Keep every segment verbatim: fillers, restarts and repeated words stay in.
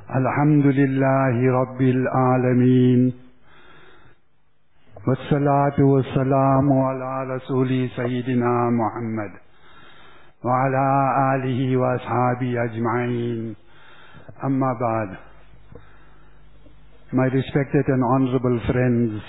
Alhamdulillahi Rabbil Alameen. Wassalatu wassalamu ala Rasuli Sayyidina Muhammad wa ala alihi wa ashabi ajma'in. Amma ba'd. My respected and honorable friends,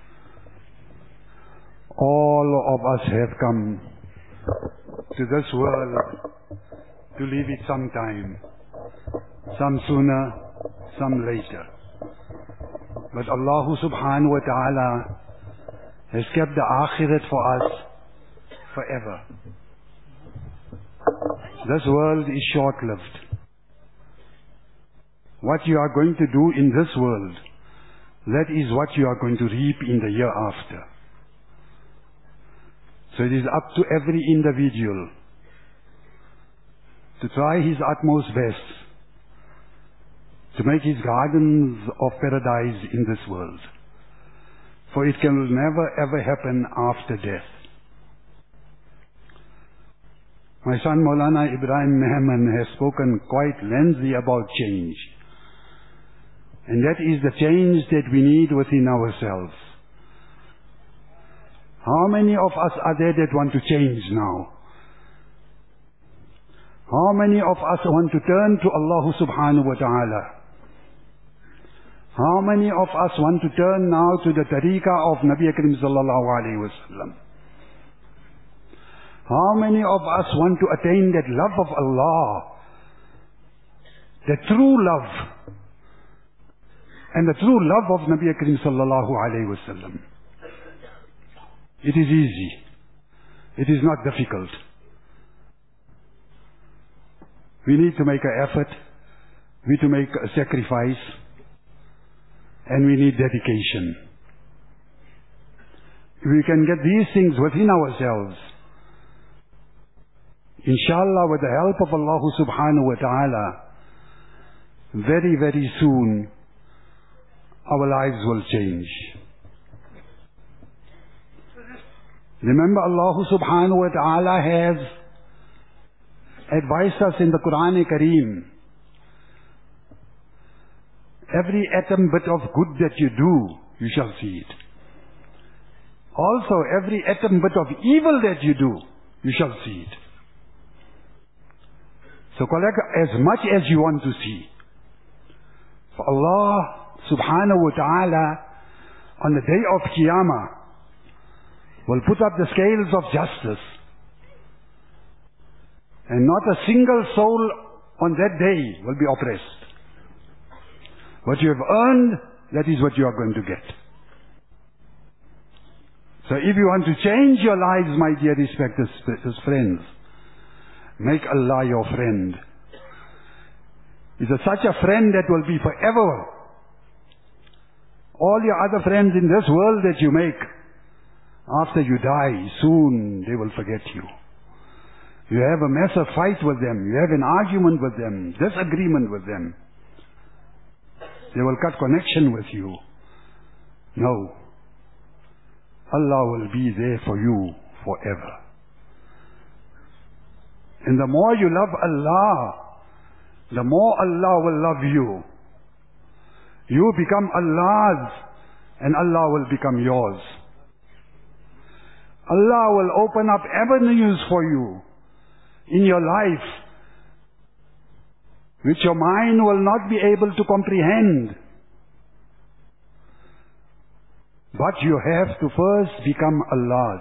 all of us have come to this world to leave it sometime. Some sooner, some later. But Allah subhanahu wa ta'ala has kept the akhirat for us forever. This world is short-lived. What you are going to do in this world, that is what you are going to reap in the year after. So it is up to every individual to try his utmost best to make his gardens of paradise in this world. For it can never ever happen after death. My son Maulana Ibrahim Mehman has spoken quite lengthy about change. And that is the change that we need within ourselves. How many of us are there that want to change now? How many of us want to turn to Allah subhanahu wa ta'ala? How many of us want to turn now to the tariqah of Nabi Karim sallallahu alayhi wa sallam? How many of us want to attain that love of Allah, the true love, and the true love of Nabi Karim sallallahu alayhi wa sallam? It is easy. It is not difficult. We need to make an effort. We need to make a sacrifice. And we need dedication. If we can get these things within ourselves, inshallah, with the help of Allah subhanahu wa ta'ala, very, very soon, our lives will change. Remember, Allah subhanahu wa ta'ala has advised us in the Quran-e-Kareem. Every atom bit of good that you do, you shall see it. Also, every atom bit of evil that you do, you shall see it. So collect as much as you want to see. For Allah subhanahu wa ta'ala, on the day of Qiyamah, will put up the scales of justice. And not a single soul on that day will be oppressed. What you have earned, that is what you are going to get. So if you want to change your lives, my dear respected friends, make Allah your friend. He's a, such a friend that will be forever. All your other friends in this world that you make, after you die, soon they will forget you. You have a massive fight with them. You have an argument with them, disagreement with them. They will cut connection with you. No. Allah will be there for you forever. And the more you love Allah, the more Allah will love you. You become Allah's, and Allah will become yours. Allah will open up avenues for you in your life, which your mind will not be able to comprehend. But you have to first become Allah's.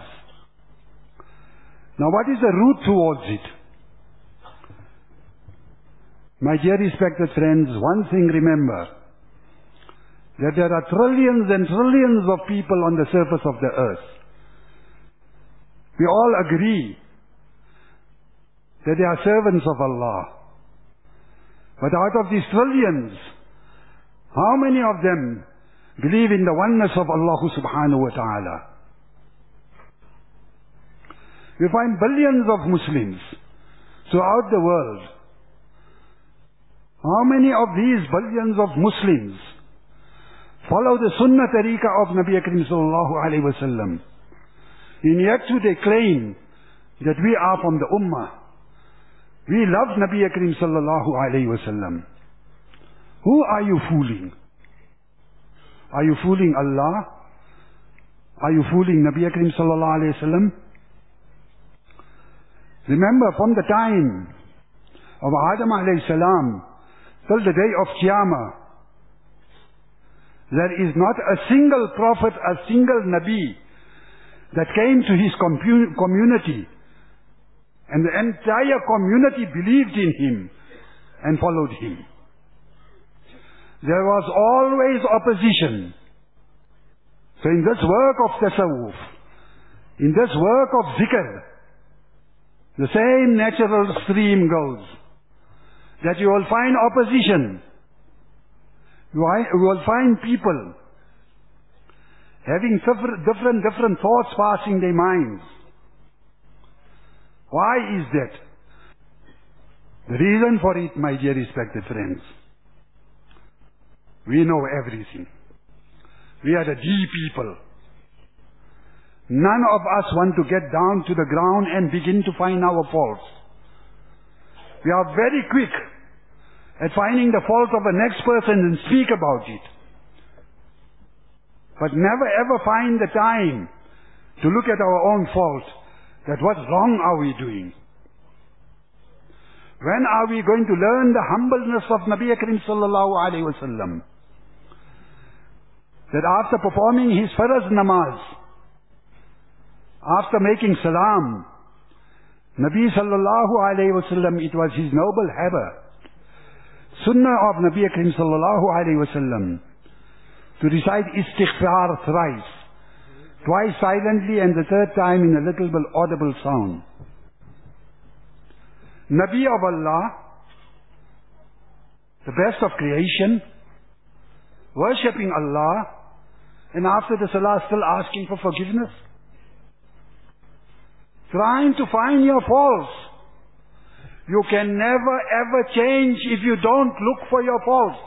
Now what is the route towards it? My dear respected friends, one thing remember, that there are trillions and trillions of people on the surface of the earth. We all agree that they are servants of Allah. But out of these trillions, how many of them believe in the oneness of Allah subhanahu wa ta'ala? You find billions of Muslims throughout the world. How many of these billions of Muslims follow the Sunnah tariqah of Nabi Karim sallallahu alayhi wa sallam? And yet too they claim that we are from the Ummah. We love Nabi Karim sallallahu alayhi wa sallam. Who are you fooling? Are you fooling Allah? Are you fooling Nabi Karim sallallahu alayhi wa sallam? Remember, from the time of Adam alayhi salam till the day of Qiyamah, there is not a single prophet, a single Nabi that came to his community and the entire community believed in him and followed him. There was always opposition. So in this work of tasawwuf, in this work of zikr, the same natural stream goes, that you will find opposition. You will find people having different, different thoughts passing their minds. Why is that? The reason for it, my dear respected friends, we know everything. We are the D people. None of us want to get down to the ground and begin to find our faults. We are very quick at finding the fault of the next person and speak about it. But never ever find the time to look at our own fault, that what wrong are we doing? When are we going to learn the humbleness of Nabi Karim sallallahu alayhi wa sallam? That after performing his faraz namaz, after making salam, Nabi sallallahu alayhi wa sallam, it was his noble habit, sunnah of Nabi Karim sallallahu alayhi wa sallam, to recite istighfar thrice, twice silently and the third time in a little bit audible sound. Nabi of Allah, the best of creation, worshipping Allah, and after the salah still asking for forgiveness, trying to find your faults. You can never ever change if you don't look for your faults.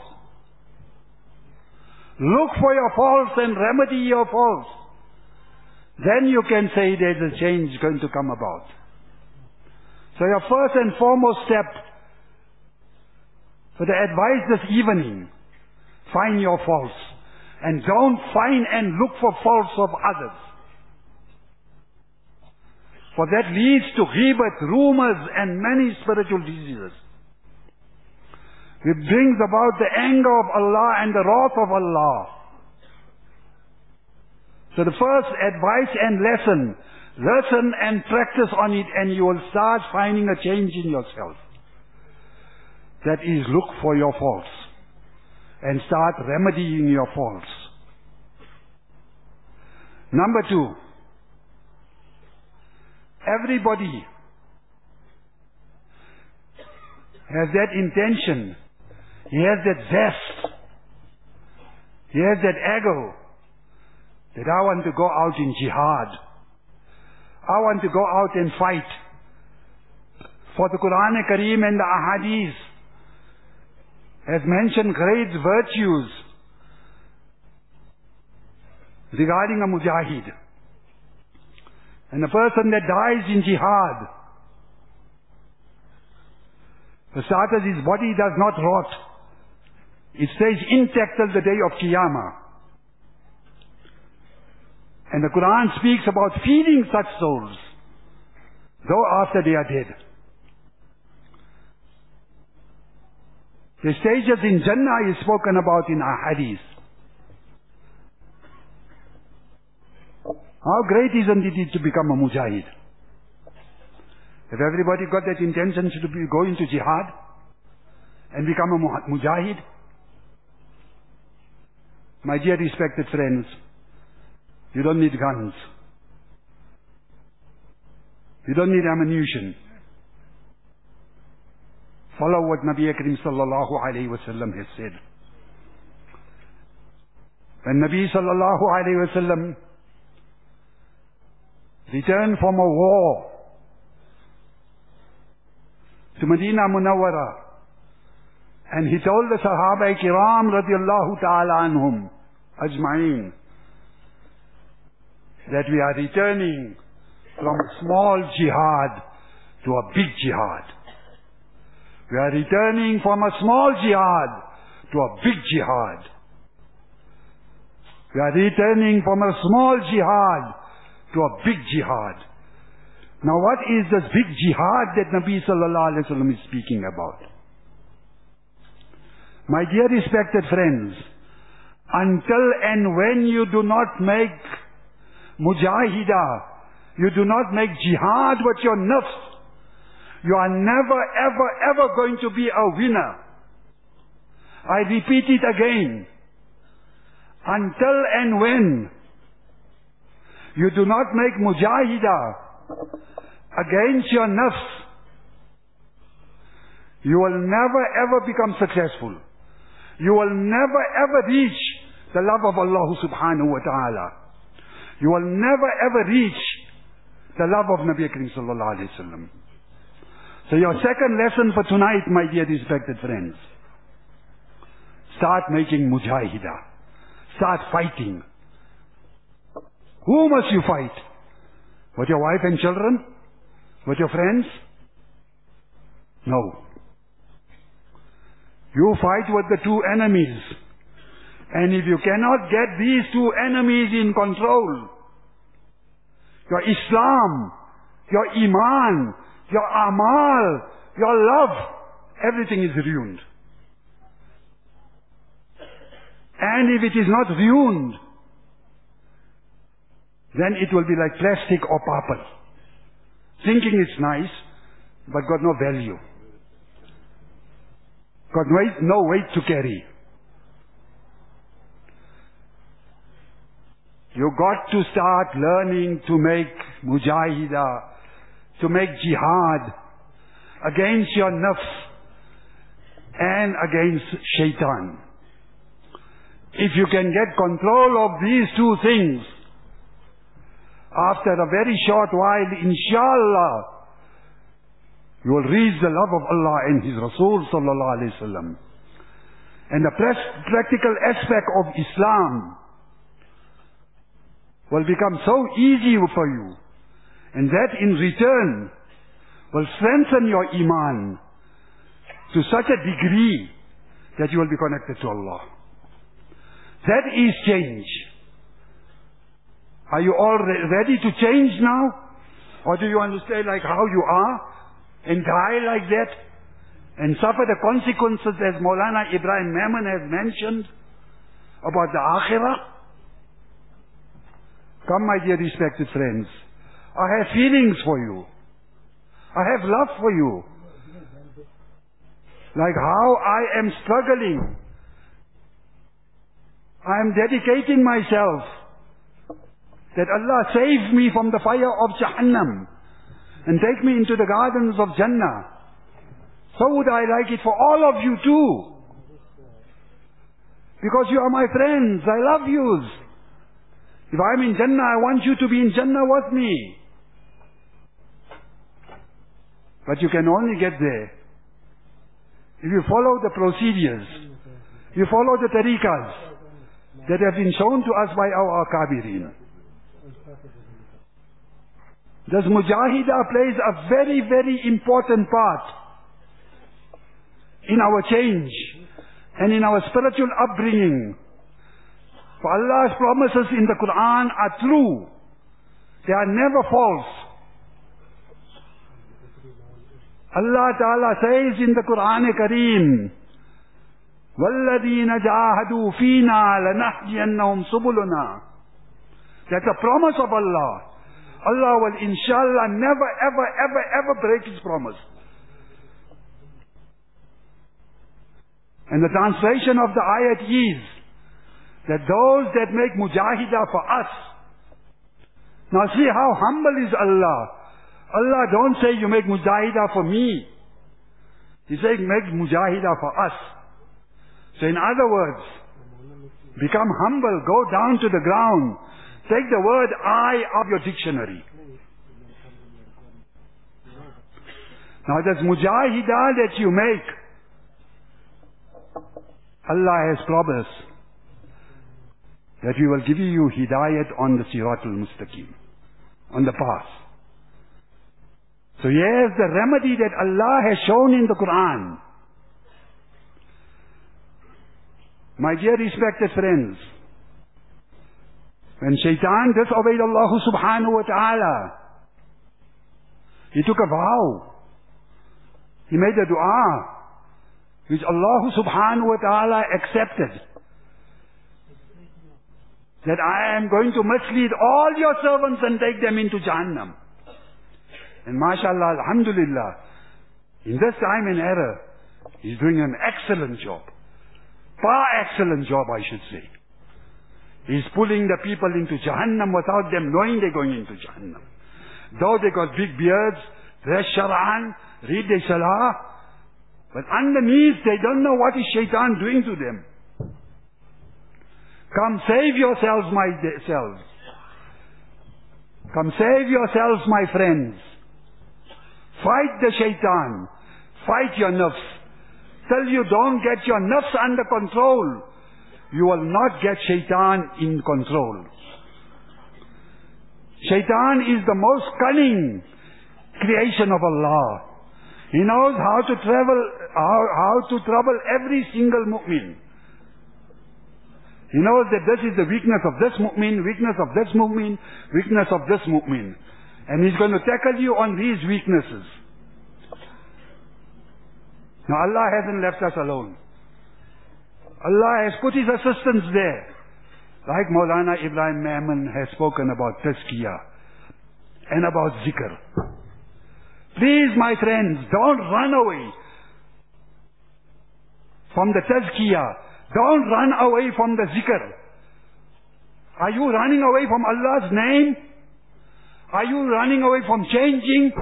Look for your faults and remedy your faults. Then you can say there's a change going to come about. So your first and foremost step for the advice this evening, find your faults. And don't find and look for faults of others. For that leads to ghibat, rumors, and many spiritual diseases. It brings about the anger of Allah and the wrath of Allah. So the first advice and lesson, listen and practice on it, and you will start finding a change in yourself. That is, look for your faults and start remedying your faults. Number two, everybody has that intention. He has that zest. He has that ego that I want to go out in jihad. I want to go out and fight. For the Quran Kareem and the Ahadith has mentioned great virtues regarding a mujahid. And a person that dies in jihad, for starters, his body does not rot. It stays intact till the day of Qiyamah. And the Quran speaks about feeding such souls, though after they are dead. The stages in Jannah is spoken about in our hadith. How great isn't it to become a mujahid? Have everybody got that intention to be, go into jihad and become a mujahid? My dear respected friends, you don't need guns. You don't need ammunition. Follow what Nabi Karim sallallahu alayhi wa sallam has said. When Nabi sallallahu alayhi wa sallam returned from a war to Medina Munawwara, and he told the Sahaba Kiram radiallahu ta'ala anhum ajma'in that we are returning from small jihad to a big jihad. We are returning from a small jihad to a big jihad. We are returning from a small jihad to a big jihad. Now what is this big jihad that Nabi sallallahu alaihi wasallam is speaking about? My dear respected friends, until and when you do not make mujahidah, you do not make jihad with your nafs, you are never ever ever going to be a winner. I repeat it again. Until and when you do not make mujahidah against your nafs, you will never ever become successful. You will never ever reach the love of Allah subhanahu wa ta'ala. You will never ever reach the love of Nabi Karim sallallahu alayhi wa sallam. So your second lesson for tonight, my dear respected friends, start making mujahidah. Start fighting. Who must you fight? With your wife and children? With your friends? No. You fight with the two enemies. And if you cannot get these two enemies in control, your Islam, your Iman, your Amal, your love, everything is ruined. And if it is not ruined, then it will be like plastic or paper. Thinking it's nice, but got no value. Got weight, no weight to carry. You got to start learning to make mujahidah, to make jihad against your nafs and against shaitan. If you can get control of these two things, after a very short while, inshallah, you will reach the love of Allah and His Rasul sallallahu alaihi wasallam. And the practical aspect of Islam will become so easy for you, and that in return will strengthen your Iman to such a degree that you will be connected to Allah. That is change. Are you all re ready to change now? Or do you want to stay like how you are and die like that and suffer the consequences as Maulana Ibrahim Mamun has mentioned about the Akhirah? Come, my dear respected friends. I have feelings for you. I have love for you. Like how I am struggling. I am dedicating myself that Allah save me from the fire of Jahannam and take me into the gardens of Jannah. So would I like it for all of you too. Because you are my friends. I love you. If I am in Jannah, I want you to be in Jannah with me. But you can only get there if you follow the procedures, you follow the tariqas that have been shown to us by our Akabirin. This mujahidah plays a very, very important part in our change and in our spiritual upbringing. For Allah's promises in the Quran are true. They are never false. Allah Ta'ala says in the Quran Kareem, وَالَّذِينَ جَاهَدُوا فِينَا لَنَهْدِيَنَّهُمْ سُبُلُنَا. That's a promise of Allah. Allah will inshallah never ever ever ever break His promise. And the translation of the ayat is that those that make mujahidah for us. Now see how humble is Allah. Allah don't say you make mujahidah for me. He says make mujahidah for us. So in other words, become humble, go down to the ground. Take the word I of your dictionary. Now this mujahidah that you make, Allah has promised that we will give you hidayat on the Siratul Mustaqim, on the path. So here's the remedy that Allah has shown in the Quran. My dear respected friends, when Shaitan disobeyed Allah subhanahu wa ta'ala, he took a vow. He made a dua, which Allah subhanahu wa ta'ala accepted. That I am going to mislead all your servants and take them into Jahannam. And mashallah, alhamdulillah, in this time and era, he's doing an excellent job. Far excellent job, I should say. He's pulling the people into Jahannam without them knowing they're going into Jahannam. Though they got big beards, dress Sharan, read their Salah, but underneath they don't know what is Shaitan doing to them. Come save yourselves, my selves. Come save yourselves, my friends. Fight the Shaitan. Fight your nafs. Till you don't get your nafs under control, you will not get Shaitan in control. Shaitan is the most cunning creation of Allah. He knows how to travel, how, how to trouble every single mu'min. He knows that this is the weakness of this mu'min, weakness of this mu'min, weakness of this mu'min. And he's going to tackle you on these weaknesses. Now Allah hasn't left us alone. Allah has put His assistants there. Like Maulana Ibrahim Mehman has spoken about tazkiyah and about zikr. Please, my friends, don't run away from the tazkiyah. Don't run away from the zikr. Are you running away from Allah's name? Are you running away from changing?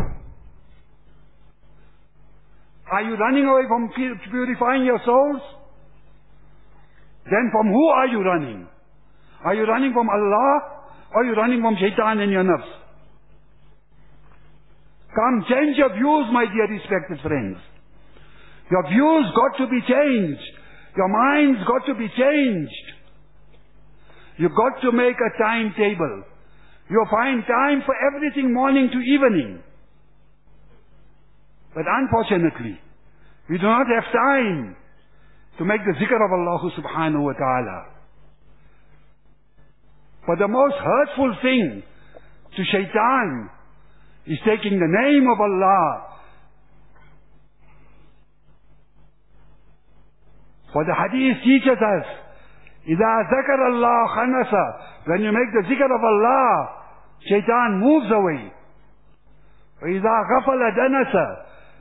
Are you running away from purifying your souls? Then from who are you running? Are you running from Allah? Or are you running from Shaitan and your nafs? Come, change your views, my dear respected friends. Your views got to be changed. Your mind's got to be changed. You've got to make a timetable. You'll find time for everything morning to evening. But unfortunately, we do not have time to make the zikr of Allah subhanahu wa ta'ala. But the most hurtful thing to Shaitan is taking the name of Allah. For the hadith teaches us, إِذَا ذَكَرَ اللَّهُ خَنَسَ, when you make the zikr of Allah, Shaitan moves away. وَإِذَا غَفَلَ دَنَسَ,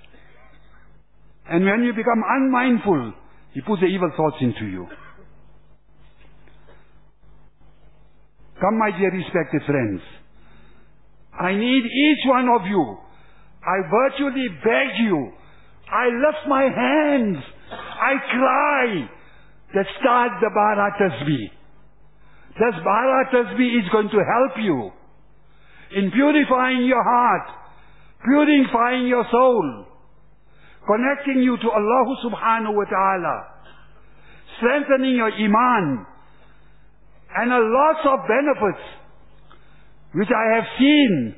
and when you become unmindful, he puts the evil thoughts into you. Come, my dear respected friends. I need each one of you. I virtually beg you. I lift my hands. I cry that start the Bara Tasbih. This Bara Tasbih is going to help you in purifying your heart, purifying your soul, connecting you to Allah subhanahu wa ta'ala, strengthening your iman, and a lot of benefits which I have seen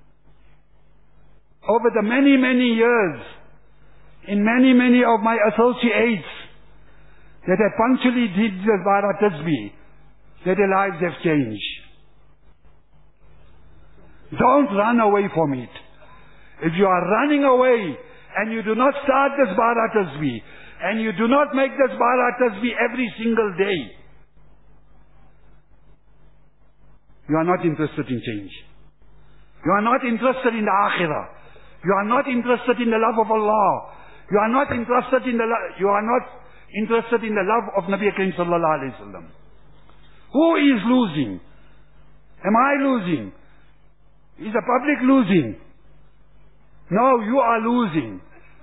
over the many, many years in many, many of my associates that have punctually did the Bara Tasbih, that their lives have changed. Don't run away from it. If you are running away and you do not start this Bara Tasbih, and you do not make this Bara Tasbih every single day, you are not interested in change. You are not interested in the Akhirah. You are not interested in the love of Allah. You are not interested in the lo- you are not interested in the love of Nabi Karim sallallahu alaihi wasallam. Who is losing? Am I losing? Is the public losing? No, you are losing.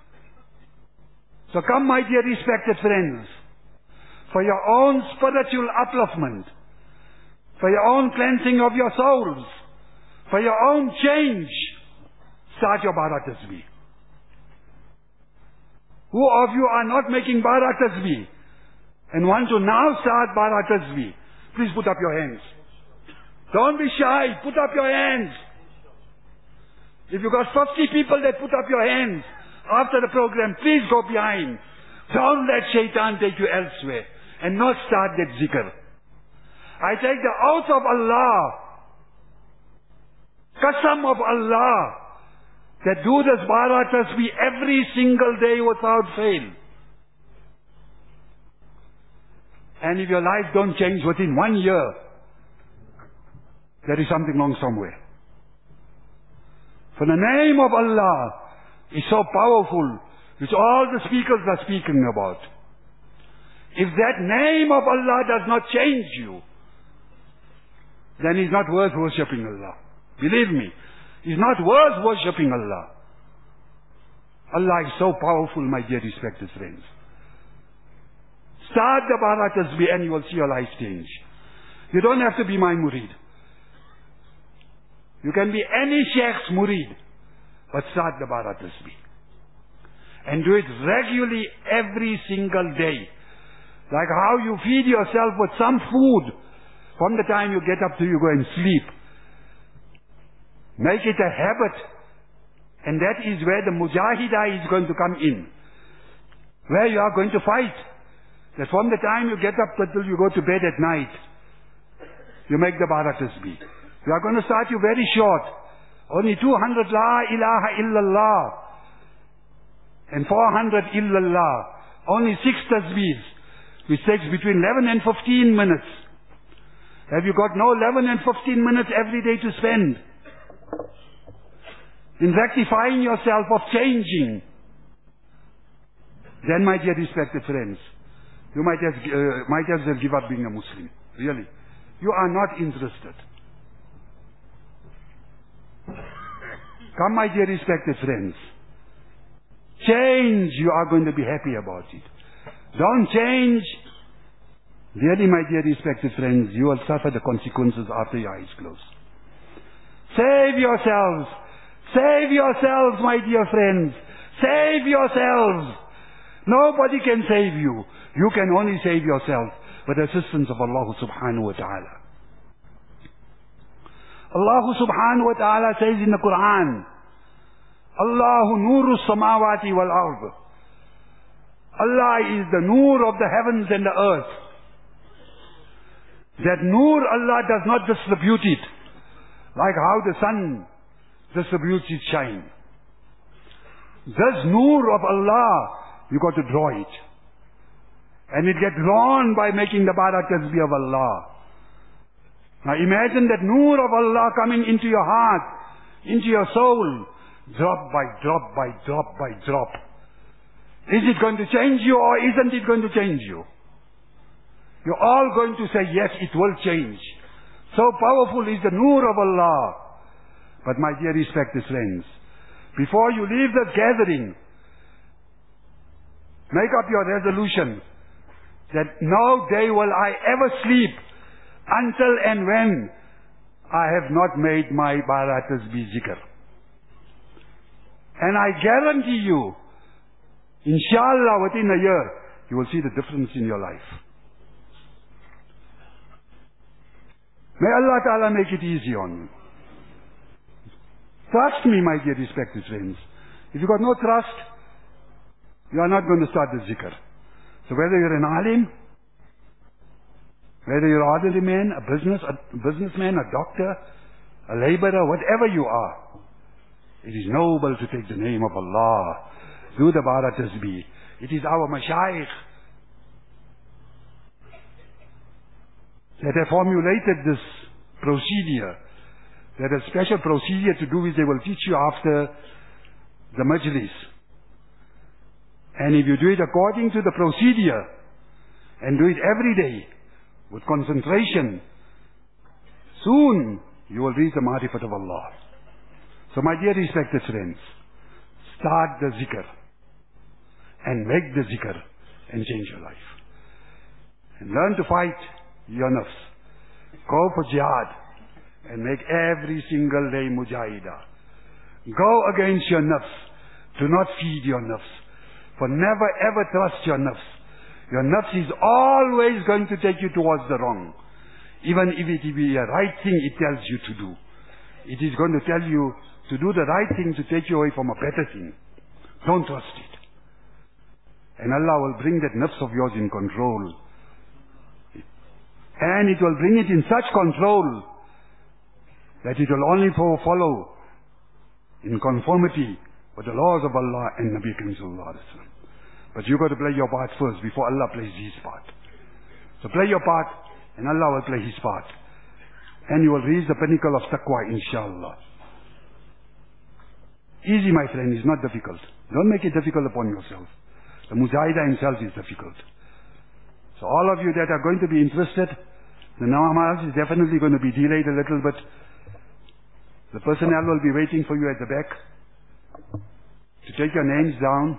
So come, my dear respected friends, for your own spiritual upliftment, for your own cleansing of your souls, for your own change, start your Bara Tasbih. Who of you are not making Bara Tasbih and want to now start Bara Tasbih? Please put up your hands. Don't be shy. Put up your hands. If you got fifty people that put up your hands after the program, please go behind. Don't let Shaitan take you elsewhere. and not start that zikr. I take the oath of Allah, qasam of Allah, that do this bara tasbih every single day without fail. And if your life don't change within one year, there is something wrong somewhere. For the name of Allah is so powerful, which all the speakers are speaking about. If that name of Allah does not change you, then it's not worth worshipping Allah. Believe me, it's not worth worshipping Allah. Allah is so powerful, my dear respected friends. Start the bara tasbih and you will see your life change. You don't have to be my murid. You can be any sheikh's murid, but start the bara tasbih. And do it regularly every single day. Like how you feed yourself with some food from the time you get up till you go and sleep. Make it a habit. And that is where the mujahidah is going to come in. Where you are going to fight. That from the time you get up till you go to bed at night, you make the bara tasbih. We are going to start you very short. Only two hundred la ilaha illallah. And four hundred illallah. Only six tasbihs. Which takes between eleven and fifteen minutes. Have you got no eleven and fifteen minutes every day to spend in rectifying yourself, of changing? Then, my dear respected friends, you might as, uh, might as well give up being a Muslim. Really. You are not interested. Come, my dear respected friends. Change, you are going to be happy about it. Don't change. Really, my dear respected friends, you will suffer the consequences after your eyes close. Save yourselves. Save yourselves, my dear friends. Save yourselves. Nobody can save you. You can only save yourself with the assistance of Allah subhanahu wa ta'ala. Allah subhanahu wa ta'ala says in the Quran, Allahu nuru samawati wal ard. Allah is the nur of the heavens and the earth. That nur Allah does not distribute it like how the sun distributes its shine. This nur of Allah, you got to draw it. And it gets drawn by making the bara tasbih of Allah. Now imagine that nur of Allah coming into your heart, into your soul, drop by drop by drop by drop. Is it going to change you or isn't it going to change you? You're all going to say, yes, it will change. So powerful is the nur of Allah. But my dear respected friends, before you leave the gathering, make up your resolution that no day will I ever sleep until and when I have not made my bara tasbih zikr. And I guarantee you, inshallah, within a year, you will see the difference in your life. May Allah Ta'ala make it easy on you. Trust me, my dear respected friends. If you got no trust, you are not going to start the zikr. So whether you're an alim, whether you're an ordinary man, a business, a businessman, a doctor, a laborer, whatever you are, it is noble to take the name of Allah. Do the bara tasbih. It is our mashayikh that have formulated this procedure. There is a special procedure to do which they will teach you after the majlis. And if you do it according to the procedure and do it every day with concentration, soon you will reach the marifat of Allah. So my dear respected friends, start the zikr and make the zikr and change your life. And learn to fight your nafs. Go for jihad and make every single day mujahidah. Go against your nafs. Do not feed your nafs. For never ever trust your nafs. Your nafs is always going to take you towards the wrong. Even if it be a right thing it tells you to do. It is going to tell you to do the right thing to take you away from a better thing. Don't trust it. And Allah will bring that nafs of yours in control then it will bring it in such control that it will only follow in conformity with the laws of Allah and Nabi Karim Sallallahu Alaihi Wasallam. But you got to play your part first before Allah plays His part. So play your part and Allah will play His part. And you will reach the pinnacle of taqwa, inshallah. Easy, my friend, is not difficult. Don't make it difficult upon yourself. The Mujahidah himself is difficult. So all of you that are going to be interested, the namaz is definitely going to be delayed a little bit. The personnel will be waiting for you at the back to take your names down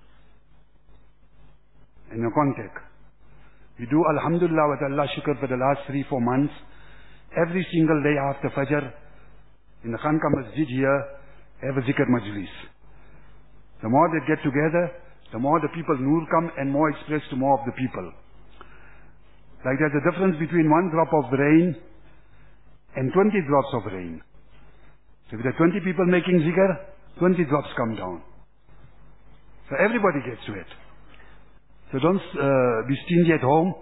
and your contact. We do alhamdulillah with Allah shukr for the last three, four months. Every single day after Fajr, in the Khanqa Masjid here, have a zikr majlis. The more they get together, the more the people nur come and more express to more of the people. Like there's a difference between one drop of rain and twenty drops of rain. So if there are twenty people making zikr, twenty drops come down. So everybody gets to it. So don't uh, be stingy at home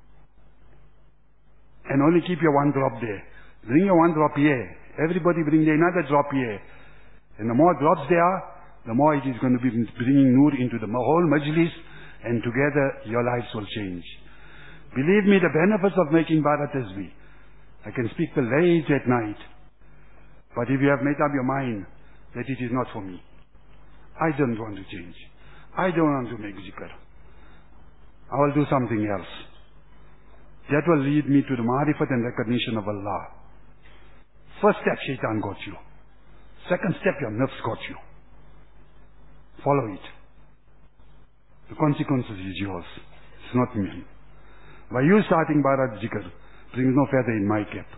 and only keep your one drop there. Bring your one drop here. Everybody bring their another drop here. And the more drops there are, the more it is going to be bringing nur into the whole majlis, and together your lives will change. Believe me, the benefits of making Bharat Tasbih. I can speak till late at night. But if you have made up your mind that it is not for me, I don't want to change. I don't want to make zikr. I will do something else. That will lead me to the marifat and recognition of Allah. First step, shaitan got you. Second step, your nafs got you. Follow it. The consequences is yours. It's not me. By you starting Bharat Zikr brings no feather in my cap.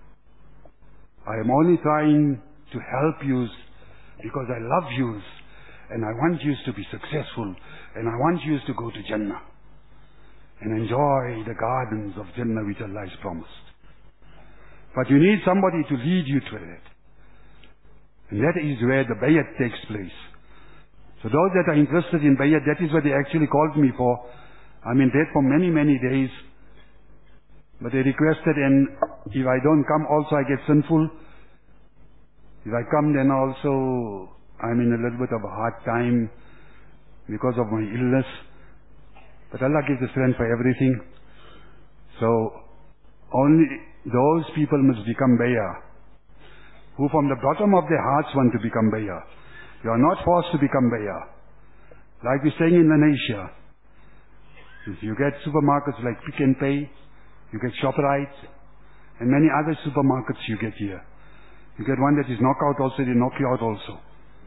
I am only trying to help you because I love you and I want you to be successful and I want you to go to Jannah and enjoy the gardens of Jannah which Allah has promised. But you need somebody to lead you to it. And that is where the bayat takes place. So those that are interested in bayat, that is what they actually called me for. I'm in debt for many, many days. But they requested, and if I don't come also I get sinful. If I come then also I'm in a little bit of a hard time because of my illness. But Allah gives the strength for everything. So only those people must become bayah who from the bottom of their hearts want to become bayah. You are not forced to become bayah. Like we're saying in Indonesia, if you get supermarkets like Pick and Pay, you get ShopRite, and many other supermarkets you get here. You get one that is knockout also, they knock you out also.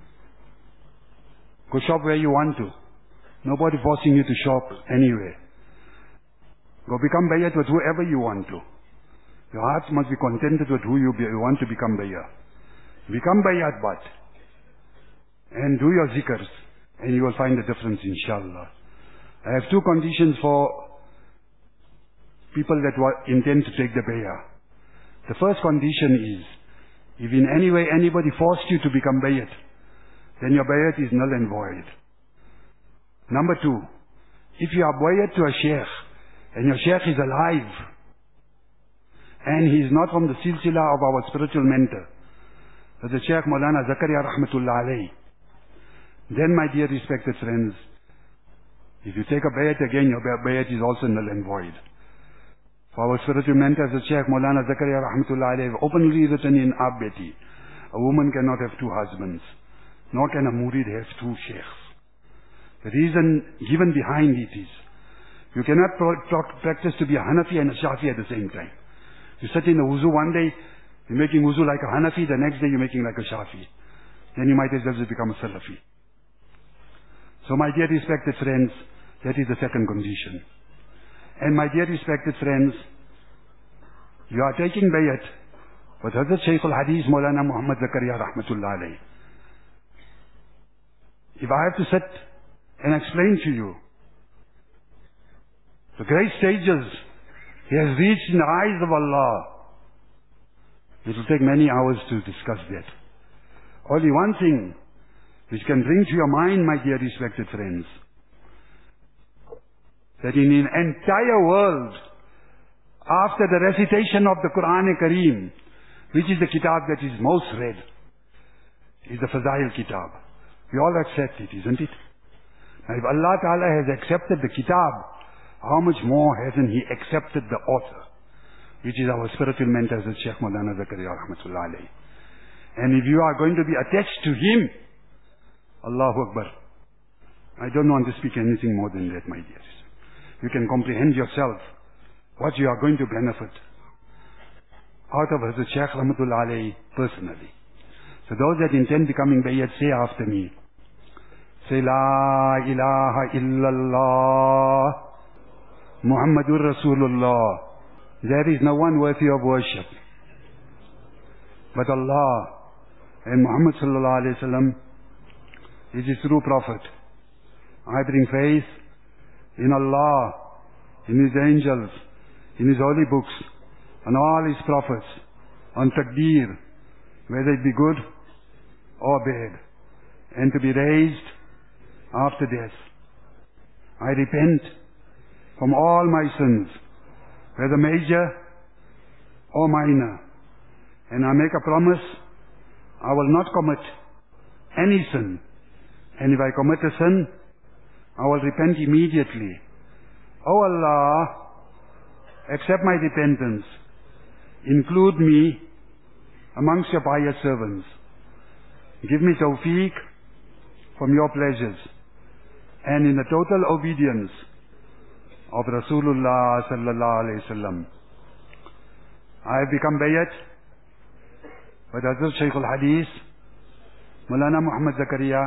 Go shop where you want to. Nobody forcing you to shop anywhere. Go become bayat with whoever you want to. Your hearts must be contented with who you, be, you want to become bayat. Become bayat but. And do your zikrs. And you will find the difference, inshallah. I have two conditions for people that intend to take the bayah. The first condition is, if in any way anybody forced you to become bayat, then your bayat is null and void. Number two, if you are bayat to a sheikh, and your sheikh is alive, and he is not from the silsila of our spiritual mentor, that the Sheikh Maulana Zakaria Rahmatullah Alayhi, then my dear respected friends, if you take a bayat again, your bayat is also null and void. For our spiritual mentors, the Sheikh Maulana Zakaria Rahmatullah Alayhi, openly written in Abbeti, a woman cannot have two husbands, nor can a murid have two sheikhs. The reason given behind it is, you cannot practice to be a Hanafi and a Shafi at the same time. You sit in the wuzu one day, you're making wuzu like a Hanafi, the next day you're making like a Shafi. Then you might as well just become a Salafi. So my dear respected friends, that is the second condition. And my dear respected friends, you are taking bayat with Hazrat Shaykh al-Hadith Maulana Muhammad Zakaria Rahmatullah Alayhi. If I have to sit and explain to you the great stages he has reached in the eyes of Allah, it will take many hours to discuss that. Only one thing which can bring to your mind, my dear respected friends, that in an entire world, after the recitation of the Quran Kareem, which is the kitab that is most read, is the Fazail kitab. We all accept it, isn't it? Now if Allah Ta'ala has accepted the kitab, how much more hasn't He accepted the author, which is our spiritual mentor, Sheikh Maulana Zakaria Rahmatullah Alayhi. And if you are going to be attached to him, Allahu Akbar. I don't want to speak anything more than that, my dears. You can comprehend yourself what you are going to benefit out of Hazrat Shaykh Rahmatullah Alayhi personally. So those that intend becoming Bayyat, say after me. Say, La ilaha illallah Muhammadur Rasulullah. There is no one worthy of worship but Allah, and Muhammad sallallahu alayhi wa sallam is His true prophet. I bring faith in Allah, in His angels, in His holy books, on all His prophets, on Taqdeer, whether it be good or bad, and to be raised after death. I repent from all my sins, whether major or minor, and I make a promise, I will not commit any sin. And if I commit a sin, I will repent immediately. O Allah, accept my repentance. Include me amongst your pious servants. Give me tawfiq from your pleasures, and in the total obedience of Rasulullah sallallahu alayhi wasallam. I have become bayat with Hazrat Shaykh al-Hadith, Maulana Muhammad Zakaria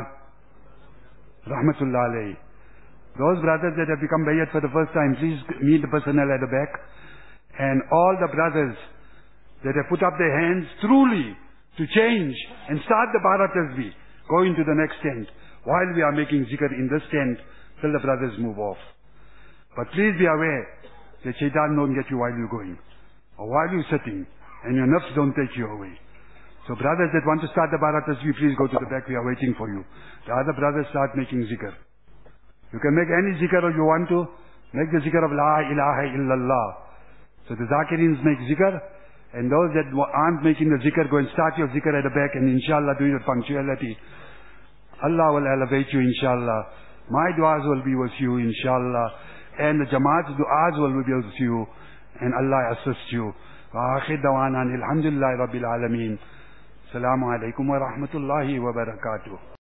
Rahmatullah Alayhi. Those brothers that have become bayat for the first time, please meet the personnel at the back. And all the brothers that have put up their hands truly to change and start the Bharat Tasbih, go into the next tent while we are making zikr in this tent till the brothers move off. But please be aware that shaitan don't get you while you're going, or while you're sitting, and your nafs don't take you away. So brothers that want to start the Bharat Tasbih, please go to the back, we are waiting for you. The other brothers start making zikr. You can make any zikr you want to, make the zikr of La ilaha illallah. So the zakirins make zikr, and those that aren't making the zikr, go and start your zikr at the back, and inshallah do your punctuality. Allah will elevate you, inshallah. My du'as will be with you, inshallah. And the Jamaat's du'as will be with you, and Allah assist you. Wa akhir dawanan alhamdulillahi rabbil alameen. Assalamu alaikum wa rahmatullahi wa barakatuh.